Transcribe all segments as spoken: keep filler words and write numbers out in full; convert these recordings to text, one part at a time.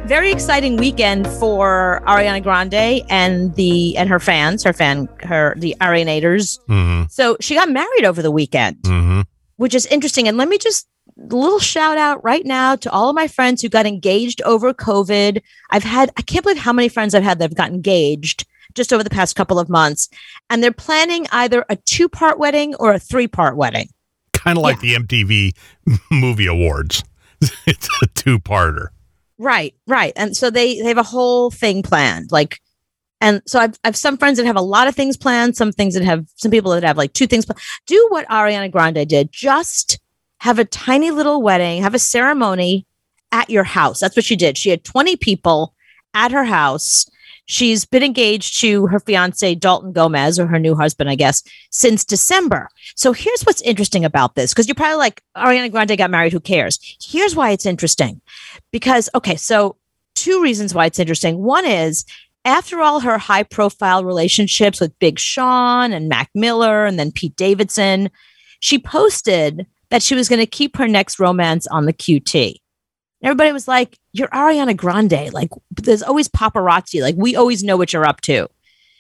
very exciting weekend for Ariana Grande and the and her fans, her fan, her the Arianators. Mm-hmm. So she got married over the weekend, mm-hmm. which is interesting. And let me just a little shout out right now to all of my friends who got engaged over COVID. I've had I can't believe how many friends I've had that have got engaged just over the past couple of months, and they're planning either a two-part wedding or a three-part wedding. Kind of like Yeah. the M T V Movie Awards. It's a two-parter. Right, right. And so they, they have a whole thing planned. Like, and so I've, I've some friends that have a lot of things planned, some things that have, some people that have like two things planned. Do what Ariana Grande did. Just have a tiny little wedding, have a ceremony at your house. That's what she did. She had twenty people at her house. She's been engaged to her fiance, Dalton Gomez, or her new husband, I guess, since December. So here's what's interesting about this, because you're probably like, Ariana Grande got married, who cares? Here's why it's interesting. Because, okay, so two reasons why it's interesting. One is, after all her high-profile relationships with Big Sean and Mac Miller and then Pete Davidson, she posted that she was going to keep her next romance on the Q T. Everybody was like, you're Ariana Grande. Like, there's always paparazzi. Like, we always know what you're up to.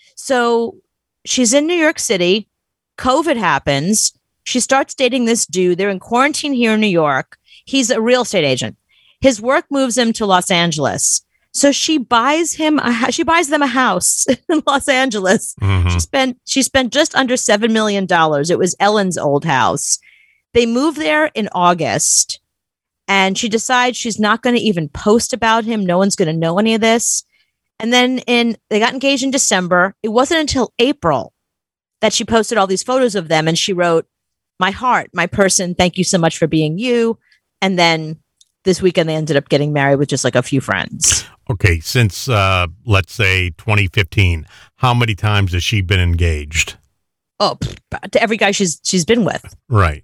So she's in New York City. COVID happens. She starts dating this dude. They're in quarantine here in New York. He's a real estate agent. His work moves him to Los Angeles. So she buys him, a, she buys them a house in Los Angeles. Mm-hmm. She spent, she spent just under seven million dollars. It was Ellen's old house. They moved there in August. And she decides she's not going to even post about him. No one's going to know any of this. And then in they got engaged in December. It wasn't until April that she posted all these photos of them. And she wrote, my heart, my person, thank you so much for being you. And then this weekend, they ended up getting married with just like a few friends. Okay, since, uh, let's say, twenty fifteen, how many times has she been engaged? Oh, pff, to every guy she's she's been with. Right.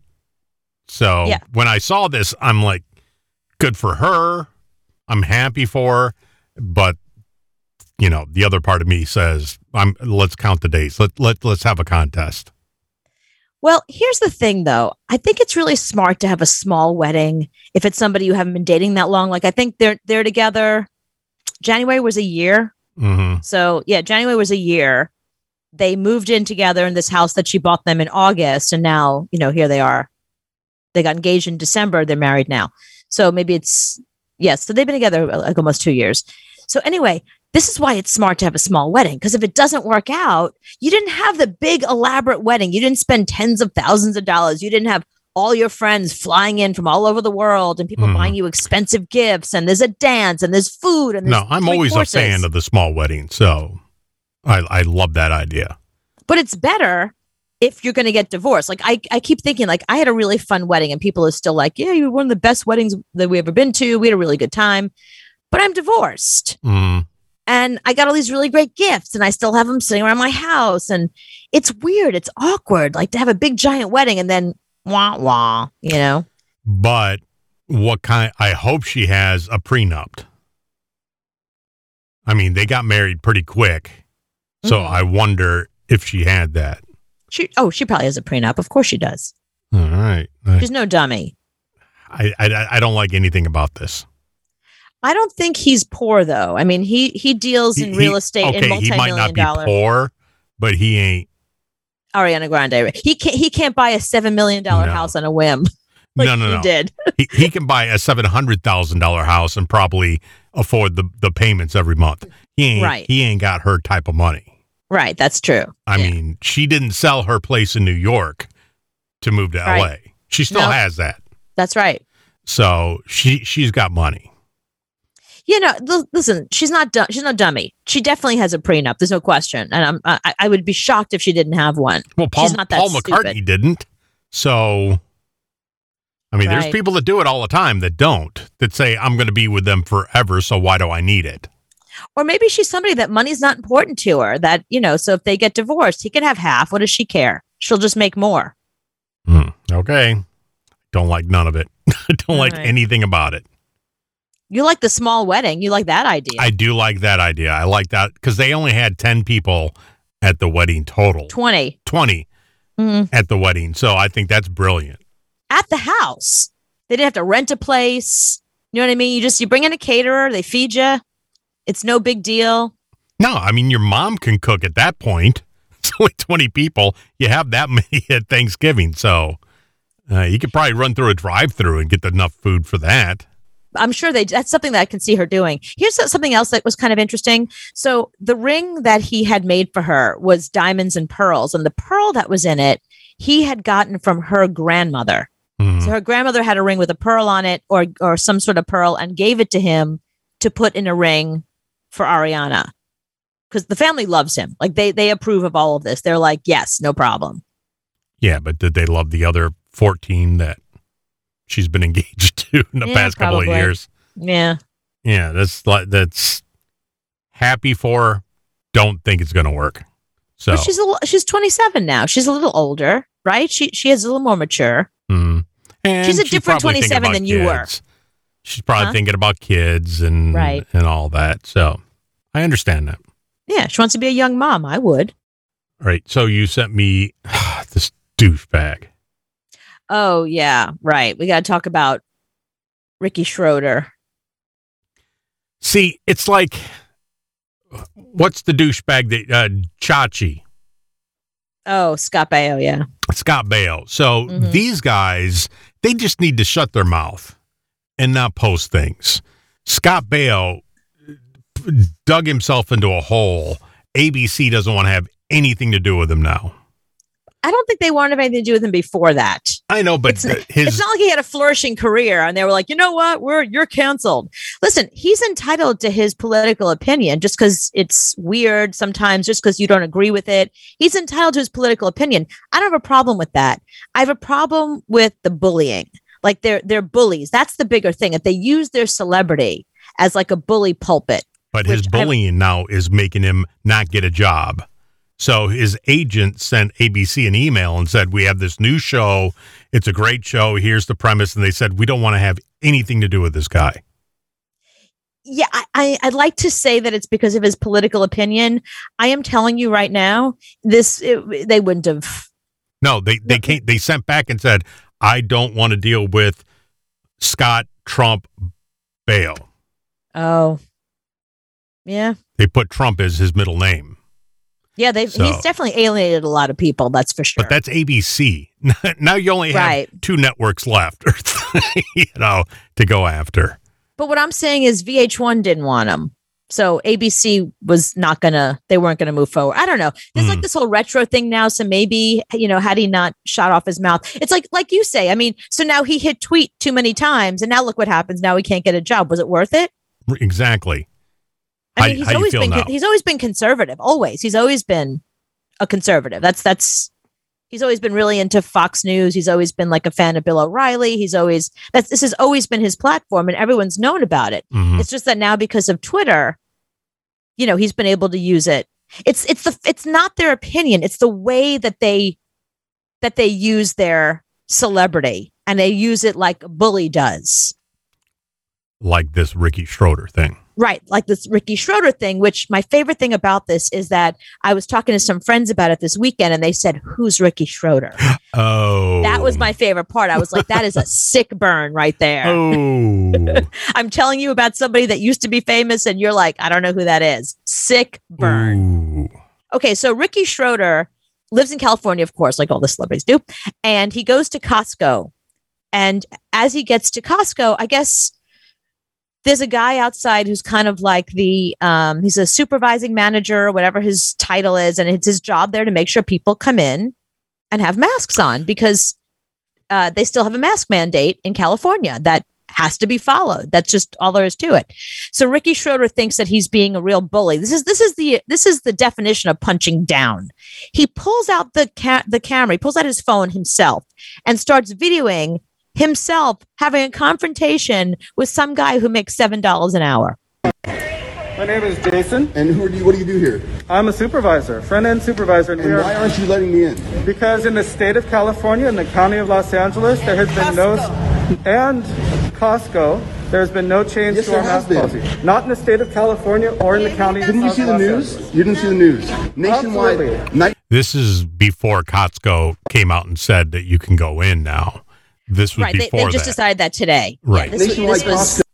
So Yeah. when I saw this, I'm like, good for her. I'm happy for her. But, you know, the other part of me says, I'm let's count the days. Let, let, let's have a contest. Well, here's the thing, though. I think it's really smart to have a small wedding if it's somebody you haven't been dating that long. Like, I think they're they're together. January was a year. Mm-hmm. So, yeah, January was a year. They moved in together in this house that she bought them in August. And now, you know, here they are. They got engaged in December. They're married now. So maybe it's, yes. So they've been together like almost two years. So anyway, this is why it's smart to have a small wedding. Because if it doesn't work out, you didn't have the big elaborate wedding. You didn't spend tens of thousands of dollars. You didn't have all your friends flying in from all over the world and people Mm. buying you expensive gifts. And there's a dance and there's food. And there's No, I'm three always courses. a fan of the small wedding. So I, I love that idea. But it's better if you're going to get divorced. Like I, I keep thinking, like I had a really fun wedding and people are still like, yeah, you were one of the best weddings that we ever been to. We had a really good time, but I'm divorced Mm. and I got all these really great gifts and I still have them sitting around my house. And it's weird. It's awkward. Like to have a big giant wedding and then wah, wah, you know? But what kind, I hope she has a prenup. I mean, they got married pretty quick. So Mhm. I wonder if she had that. She, oh, she probably has a prenup. Of course she does. All right. I, She's no dummy. I, I, I don't like anything about this. I don't think he's poor though. I mean, he, he deals in He- real he- estate okay, in he multi-million might not be dollar. poor, but he ain't. Ariana Grande. He can't. He can't buy a seven million dollar No. house on a whim. Like no, no, you no. did. he, he can buy a seven hundred thousand dollars house and probably afford the, the payments every month. He ain't, Right. he ain't got her type of money. Right. That's true. I Yeah. mean, she didn't sell her place in New York to move to Right. L A. She still No. has that. That's right. So she, she's got money. You know, l- listen, she's not dumb. She's no dummy. She definitely has a prenup. There's no question. And I'm, I, I would be shocked if she didn't have one. Well, Paul, She's not that Paul stupid. McCartney didn't. So, I mean, there's Right. people that do it all the time that don't, that say, I'm going to be with them forever, so why do I need it? Or maybe she's somebody that money's not important to her. That, you know, so if they get divorced, he can have half. What does she care? She'll just make more. Hmm. Okay. Don't like none of it. I don't All like right. anything about it. You like the small wedding. You like that idea. I do like that idea. I like that because they only had ten people at the wedding total. twenty twenty Mhm. at the wedding. So I think that's brilliant. at the house. They didn't have to rent a place. You know what I mean? You just you bring in a caterer, they feed you. It's no big deal. No, I mean your mom can cook at that point. It's only twenty people. You have that many at Thanksgiving, so uh, you could probably run through a drive-through and get enough food for that. I'm sure they that's something that I can see her doing. Here's something else that was kind of interesting. So the ring that he had made for her was diamonds and pearls, and the pearl that was in it, he had gotten from her grandmother. Mm. So her grandmother had a ring with a pearl on it, or or some sort of pearl, and gave it to him to put in a ring for Ariana, because the family loves him. Like they they approve of all of this. They're like, yes, no problem. Yeah, but did they love the other fourteen that she's been engaged to in the yeah, past couple probably. of years? Yeah. Yeah, that's like that's happy for her. Don't think it's going to work. So but she's a, she's twenty-seven now. She's a little older, right? She she is a little more mature. Mm-hmm. And she's a different twenty-seven than you were. She's probably huh? thinking about kids and right. and all that. So I understand that. Yeah, she wants to be a young mom. I would. All right. So you sent me this douchebag. Oh, yeah. Right. We got to talk about Ricky Schroder. See, it's like, what's the douchebag that uh, Chachi? Oh, Scott Baio. Yeah. Scott Baio. So mm-hmm. these guys, they just need to shut their mouth and not post things. Scott Baio dug himself into a hole. A B C doesn't want to have anything to do with him now. I don't think they wanted anything to do with him before that. I know, but it's, his... it's not like he had a flourishing career and they were like, you know what, we're you're canceled. Listen, he's entitled to his political opinion just because it's weird sometimes, just because you don't agree with it. He's entitled to his political opinion. I don't have a problem with that. I have a problem with the bullying. Like they're they're bullies. That's the bigger thing. If they use their celebrity as like a bully pulpit. But his bullying I'm, now is making him not get a job. So his agent sent A B C an email and said, we have this new show. It's a great show. Here's the premise. And they said, we don't want to have anything to do with this guy. Yeah, I, I, I'd like to say that it's because of his political opinion. I am telling you right now, this it, they wouldn't have. No, they they can't. They sent back and said, I don't want to deal with Scott Trump Baio. Oh, yeah. They put Trump as his middle name. Yeah, they so, he's definitely alienated a lot of people, that's for sure. But that's A B C. Now you only have right. two networks left, you know, to go after. But what I'm saying is V H one didn't want him. So A B C was not going to, they weren't going to move forward. I don't know. There's mm. like this whole retro thing now. So maybe, you know, had he not shot off his mouth, it's like, like you say, I mean, so now he hit tweet too many times and now look what happens. Now he can't get a job. Was it worth it? Exactly. I mean, he's how, how always been now? he's always been conservative. Always, he's always been a conservative. That's that's he's always been really into Fox News. He's always been like a fan of Bill O'Reilly. He's always that's this has always been his platform, and everyone's known about it. Mm-hmm. It's just that now because of Twitter, you know, he's been able to use it. It's it's the it's not their opinion. It's the way that they that they use their celebrity, and they use it like a bully does. Like this Ricky Schroder thing. Right. Like this Ricky Schroder thing, which my favorite thing about this is that I was talking to some friends about it this weekend and they said, who's Ricky Schroder? Oh, that was my favorite part. I was like, that is a sick burn right there. Oh, I'm telling you about somebody that used to be famous and you're like, I don't know who that is. Sick burn. Ooh. Okay. So Ricky Schroder lives in California, of course, like all the celebrities do. And he goes to Costco. And as he gets to Costco, I guess there's a guy outside who's kind of like the, um, he's a supervising manager, or whatever his title is. And it's his job there to make sure people come in and have masks on because uh, they still have a mask mandate in California that has to be followed. That's just all there is to it. So Ricky Schroder thinks that he's being a real bully. This is, this is the, this is the definition of punching down. He pulls out the ca- the camera, he pulls out his phone himself and starts videoing himself having a confrontation with some guy who makes seven dollars an hour. My name is Jason. And who are you? What do you do here? I'm a supervisor, front-end supervisor. And, and why aren't you letting me in? Because in the state of California, in the county of Los Angeles, there has been no, and Costco, there's been no change yes, to our mask policy. Not in the state of California or in the county Didn't of you see Los the news? Angeles. You didn't see the news. Nationwide. Night- this is before Costco came out and said that you can go in now. This was right. before they, they just that. decided that today. Right. Yeah, this, was, this was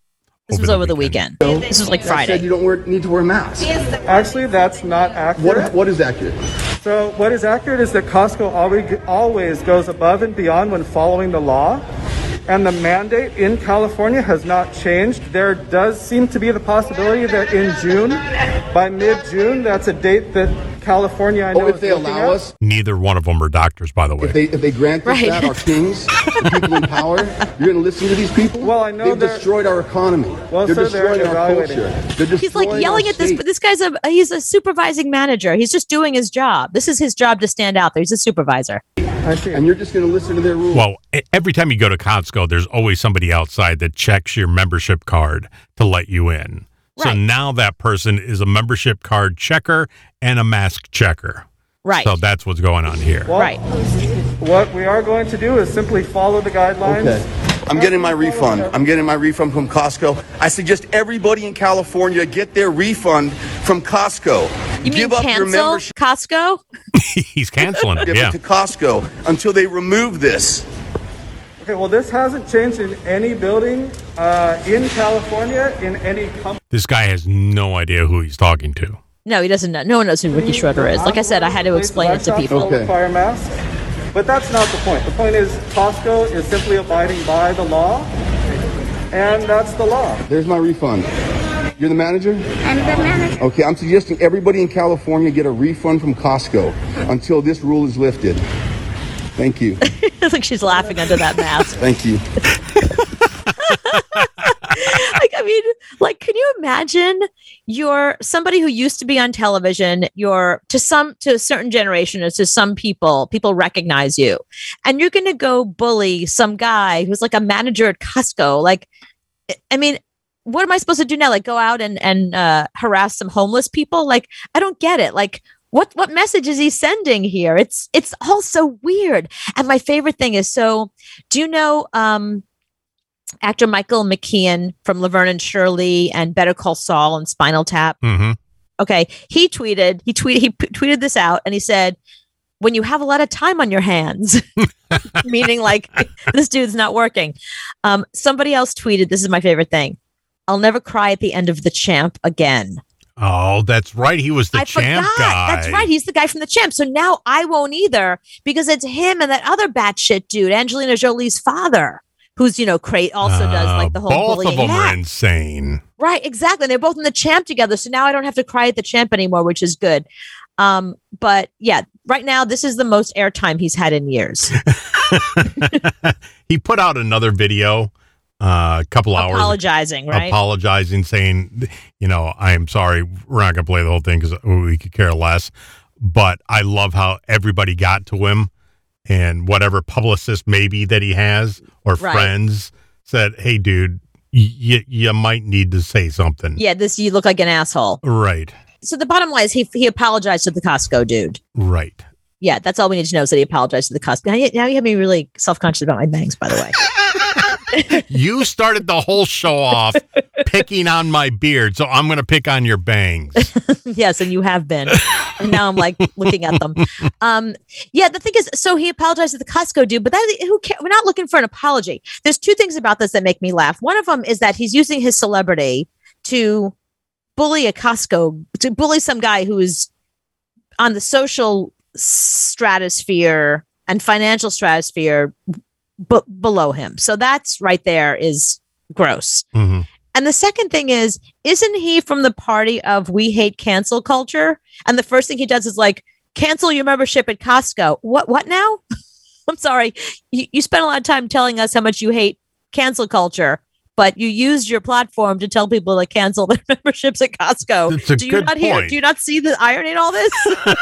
This over was the over the weekend. weekend. This was like I Friday. said you don't wear, need to wear a mask. Actually, that's not accurate. What, what is accurate? So what is accurate is that Costco always, always goes above and beyond when following the law. And the mandate in California has not changed. There does seem to be the possibility that in June, by mid-June, that's a date that California, I know, Oh, if is they looking allow at. us, Neither one of them are doctors, by the way. if they if they grant us Right. that, our kings, the people in power, you're going to listen to these people? Well, I know They've they're- destroyed our economy. Well, they're sir, they're destroying our evaluating. culture. They're destroying He's like yelling our at this, state. but this guy's a he's a supervising manager. He's just doing his job. This is his job to stand out there. He's a supervisor. I see. And you're just going to listen to their rules. Well, e- every time you go to Costco, there's always somebody outside that checks your membership card to let you in. So Right. now that person is a membership card checker and a mask checker. Right. So that's what's going on here. Well, Right. What we are going to do is simply follow the guidelines. Okay. I'm getting my refund. I'm getting my refund from Costco. I suggest everybody in California get their refund from Costco. You Give mean up your cancel membership Costco? He's canceling it. to Yeah. Costco until they remove this. Okay, well, this hasn't changed in any building uh, in California, in any company. This guy has no idea who he's talking to. No, he doesn't know. No one knows who Ricky Schroeder is. Like I said, I had to explain it to people. Okay. Require masks. But that's not the point. The point is Costco is simply abiding by the law, and that's the law. There's my refund. You're the manager? I'm the manager. Okay, I'm suggesting everybody in California get a refund from Costco until this rule is lifted. Thank you. It's like she's laughing under that mask. Thank you. Like, I mean, like, can you imagine you're somebody who used to be on television, you're to some, to a certain generation, or to some people, people recognize you, and you're going to go bully some guy who's like a manager at Costco. Like, I mean, what am I supposed to do now? Like, go out and, and, uh, harass some homeless people? Like, I don't get it. Like, what, what message is he sending here? It's, it's all so weird. And my favorite thing is, so do you know, um, actor Michael McKean from Laverne and Shirley and Better Call Saul and Spinal Tap? Mm-hmm. Okay. He tweeted, he tweeted, he p- tweeted this out, and he said, when you have a lot of time on your hands, meaning like this dude's not working. Um, somebody else tweeted, this is my favorite thing. I'll never cry at the end of The Champ again. Oh, that's right. He was the I champ forgot. guy. That's right. He's the guy from The Champ. So now I won't either, because it's him and that other batshit dude, Angelina Jolie's father, who's, you know, cra- also does like the whole Uh, both bullying. of them Yeah. are insane. Right, exactly. They're both in The Champ together. So now I don't have to cry at The Champ anymore, which is good. Um, but yeah, right now, this is the most airtime he's had in years. He put out another video uh, a couple hours Apologizing, right? apologizing, saying, you know, I'm sorry, we're not going to play the whole thing because we could care less. But I love how everybody got to him, and whatever publicist maybe that he has or Right. friends said, hey, dude, y- you might need to say something. Yeah, this, you look like an asshole. Right, So the bottom line is he he apologized to the Costco dude. right. Yeah, that's all we need to know is that he apologized to the Costco. Now you, now you have me really self-conscious about my bangs, by the way. You started the whole show off picking on my beard, so I'm going to pick on your bangs. Yes, and you have been. And now I'm like looking at them. Um, yeah, the thing is, so he apologized to the Costco dude, but that who cares? We're not looking for an apology. There's two things about this that make me laugh. One of them is that he's using his celebrity to bully a Costco, to bully some guy who is on the social stratosphere and financial stratosphere b- below him. So that's right there is gross. Mhm. And the second thing is, isn't he from the party of we hate cancel culture? And the first thing he does is like, cancel your membership at Costco. What, what now? I'm sorry. You, you spent a lot of time telling us how much you hate cancel culture, but you used your platform to tell people to cancel their memberships at Costco. It's a do you good not hear? point. Do you not see the irony in all this?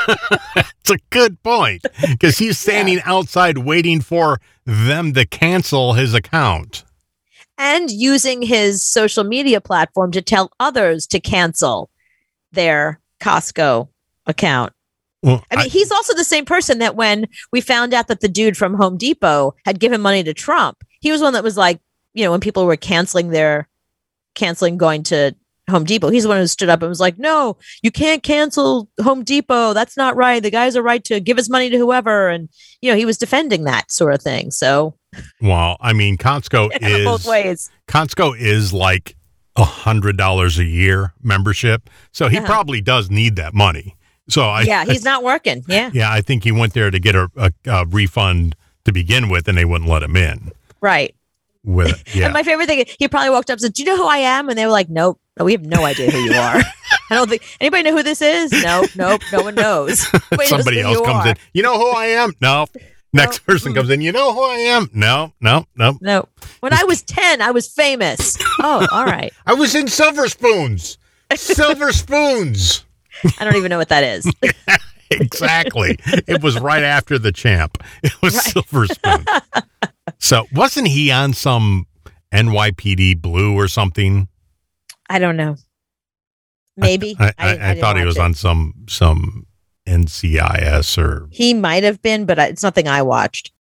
It's a good point because he's standing outside waiting for them to cancel his account. And using his social media platform to tell others to cancel their Costco account. Well, I mean, he's also the same person that when we found out that the dude from Home Depot had given money to Trump, he was one that was like, you know, when people were canceling their canceling going to Home Depot, he's the one who stood up and was like, no, you can't cancel Home Depot. That's not right. The guy has a right to give his money to whoever. And, you know, he was defending that sort of thing. So well, I mean, Costco both is ways. Costco is like a hundred dollars a year membership. So he Uh-huh. probably does need that money. So I, Yeah, he's not working. Yeah. yeah, I think he went there to get a, a, a refund to begin with, and they wouldn't let him in Right. with it. Yeah. And my favorite thing, he probably walked up and said, "Do you know who I am?" And they were like, "Nope, no, we have no idea who you are." I don't think anybody know who this is. Nope, nope, no one knows. Nobody knows Somebody who else you comes are. in. You know who I am? No. Next person comes in. You know who I am? No, no, no. No. When I was ten, I was famous. Oh, all right. I was in Silver Spoons. Silver Spoons. I don't even know what that is. Exactly. It was right after the champ. It was Right. Silver Spoon. So wasn't he on some N Y P D Blue or something? I don't know. Maybe. I, I, I, didn't thought he watch was it. on some some N C I S or He might have been, but I- it's nothing I watched.